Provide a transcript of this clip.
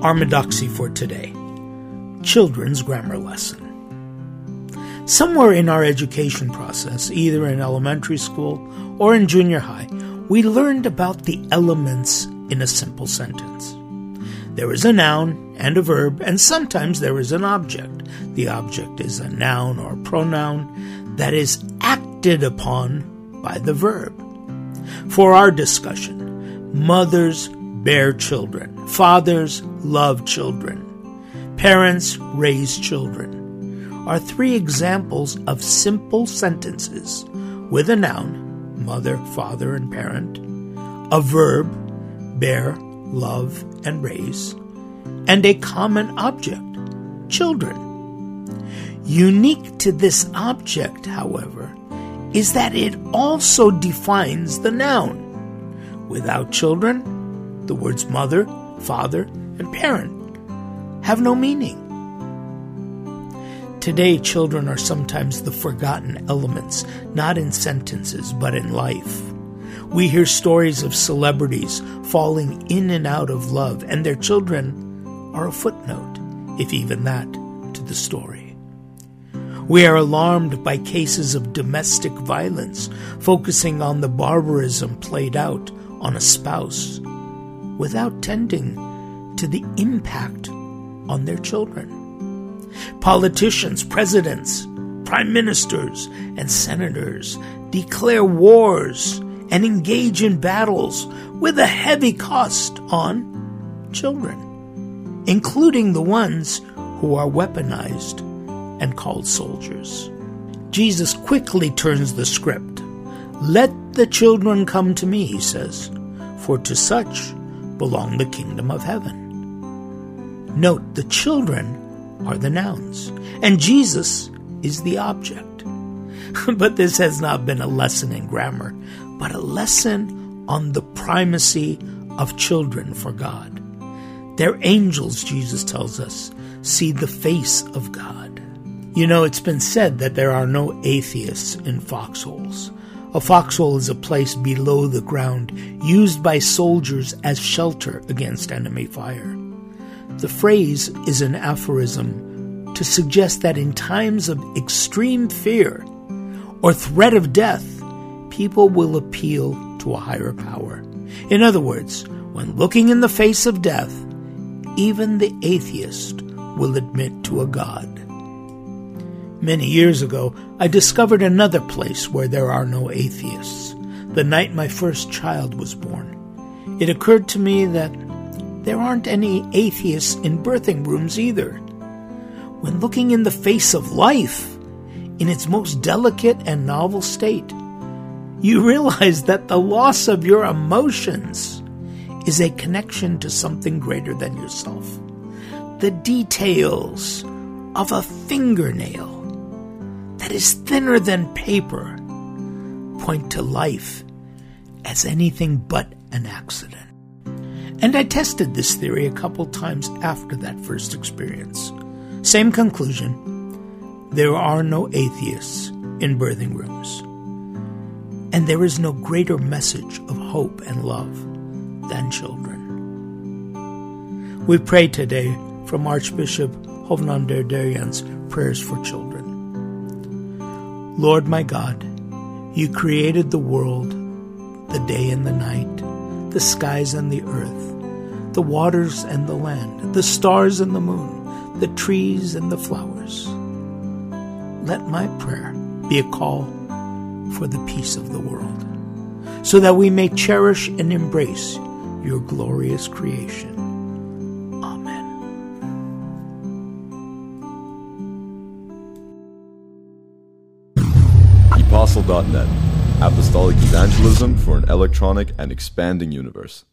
Orthodoxy for today. Children's grammar lesson. Somewhere in our education process, either in elementary school or in junior high, we learned about the elements in a simple sentence. There is a noun and a verb, and sometimes there is an object. The object is a noun or pronoun that is acted upon by the verb. For our discussion, mothers bear children, fathers love children, parents raise children are three examples of simple sentences with a noun, mother, father, and parent, a verb, bear, love, and raise, and a common object, children. Unique to this object, however, is that it also defines the noun. Without children, the words mother, father, and parent have no meaning. Today, children are sometimes the forgotten elements, not in sentences, but in life. We hear stories of celebrities falling in and out of love, and their children are a footnote, if even that, to the story. We are alarmed by cases of domestic violence, focusing on the barbarism played out on a spouse, without tending to the impact on their children. Politicians, presidents, prime ministers, and senators declare wars and engage in battles with a heavy cost on children, including the ones who are weaponized and called soldiers. Jesus quickly turns the script. Let the children come to me, he says, for to such belong the kingdom of heaven. Note, the children are the nouns, and Jesus is the object. But this has not been a lesson in grammar, but a lesson on the primacy of children for God. They're angels, Jesus tells us, see the face of God. You know, it's been said that there are no atheists in foxholes. A foxhole is a place below the ground used by soldiers as shelter against enemy fire. The phrase is an aphorism to suggest that in times of extreme fear or threat of death, people will appeal to a higher power. In other words, when looking in the face of death, even the atheist will admit to a God. Many years ago, I discovered another place where there are no atheists. The night my first child was born, it occurred to me that there aren't any atheists in birthing rooms either. When looking in the face of life, in its most delicate and novel state, you realize that the loss of your emotions is a connection to something greater than yourself. The details of a fingernail that is thinner than paper point to life as anything but an accident. And I tested this theory a couple times after that first experience. Same conclusion. There are no atheists in birthing rooms. And there is no greater message of hope and love than children. We pray today from Archbishop Hovnand Derderian's Prayers for Children. Lord my God, you created the world, the day and the night, the skies and the earth, the waters and the land, the stars and the moon, the trees and the flowers. Let my prayer be a call for the peace of the world, so that we may cherish and embrace your glorious creation. Amen. Apostle.net, Apostolic Evangelism for an electronic and expanding universe.